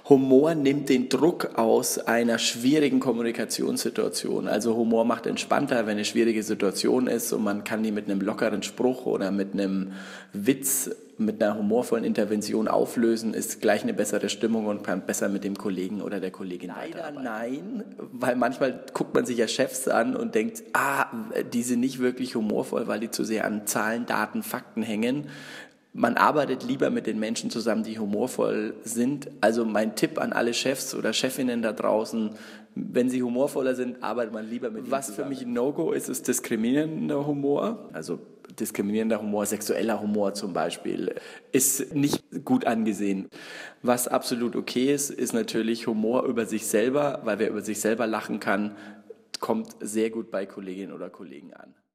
Humor nimmt den Druck aus einer schwierigen Kommunikationssituation. Also Humor macht entspannter, wenn eine schwierige Situation ist und man kann die mit einem lockeren Spruch oder mit einem Witz, mit einer humorvollen Intervention auflösen, ist gleich eine bessere Stimmung und kann besser mit dem Kollegen oder der Kollegin weiterarbeiten. Nein, weil manchmal guckt man sich ja Chefs an und denkt, die sind nicht wirklich humorvoll, weil die zu sehr an Zahlen, Daten, Fakten hängen. Man arbeitet lieber mit den Menschen zusammen, die humorvoll sind. Also mein Tipp an alle Chefs oder Chefinnen da draußen, wenn sie humorvoller sind, arbeitet man lieber mit ihnen zusammen. Was für mich ein No-Go ist, ist diskriminierender Humor. Also diskriminierender Humor, sexueller Humor zum Beispiel, ist nicht gut angesehen. Was absolut okay ist, ist natürlich Humor über sich selber, weil wer über sich selber lachen kann, kommt sehr gut bei Kolleginnen oder Kollegen an.